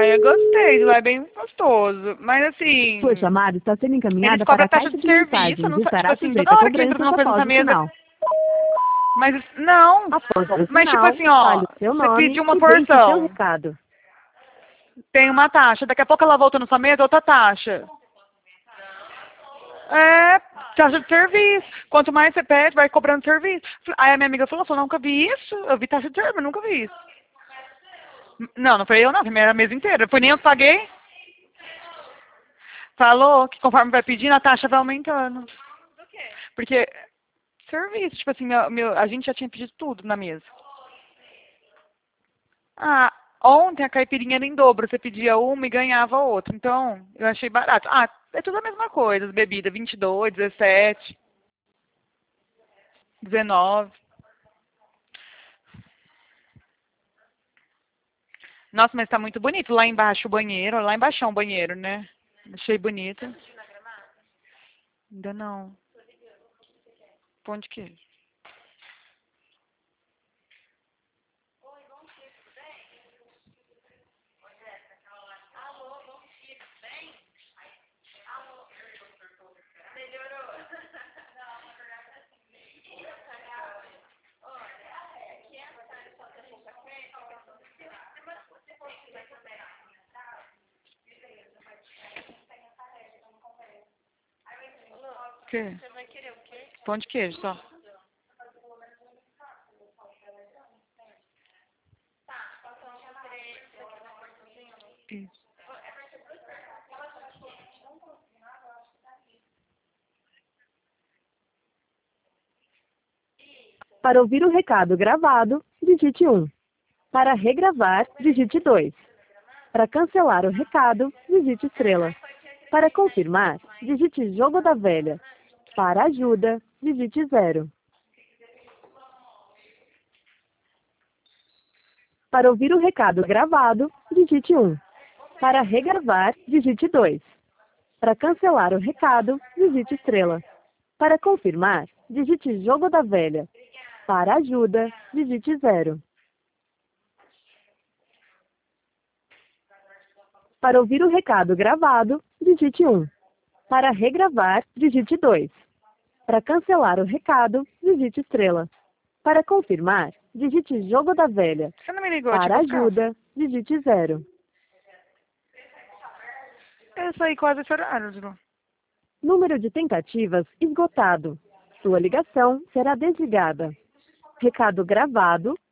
eu gostei, lá é bem gostoso. Mas assim, Sua chamada está sendo eles encaminhada cobram para a taxa caixa de de serviço, mensagens não e tipo estará assim, sujeita toda a hora que entra cobranças numa coisa após nessa o mesa. sinal. Mas não. Após o Mas tipo sinal, assim, ó, fale o seu você nome pediu uma e deixe seu porção, recado. tem uma taxa, daqui a pouco ela volta na sua mesa, outra taxa. É, taxa de serviço. Quanto mais você pede, vai cobrando serviço. Aí a minha amiga falou, eu nunca vi isso. Eu vi taxa de serviço, mas nunca vi isso. Não, não foi eu não, foi a mesa inteira. Foi nem eu que paguei. Falou que conforme vai pedindo, a taxa vai aumentando. Porque, serviço, tipo assim, a gente já tinha pedido tudo na mesa. Ah, ontem a caipirinha era em dobro. Você pedia uma e ganhava outra. Então, eu achei barato. Ah, é tudo a mesma coisa. As bebidas, 22, 17, 19. Nossa, mas tá muito bonito. Lá embaixo o banheiro. Lá embaixo é um banheiro, né? Achei bonito. Ainda não. Pão de queijo. O quê? Pão de queijo só. Isso. Para ouvir o recado gravado, digite 1. Para regravar, digite 2. Para cancelar o recado, digite estrela. Para confirmar, digite jogo da velha. Para ajuda, digite 0. Para ouvir o recado gravado, digite 1. Para regravar, digite 2. Para cancelar o recado, digite estrela. Para confirmar, digite jogo da velha. Para ajuda, digite 0. Para ouvir o recado gravado, digite 1. Para regravar, digite 2. Para cancelar o recado, digite estrela. Para confirmar, digite jogo da velha. Você não me ligou te Para buscar? ajuda, digite 0. Eu saí quase esse horário, Ju. Número de tentativas esgotado. Sua ligação será desligada. Recado gravado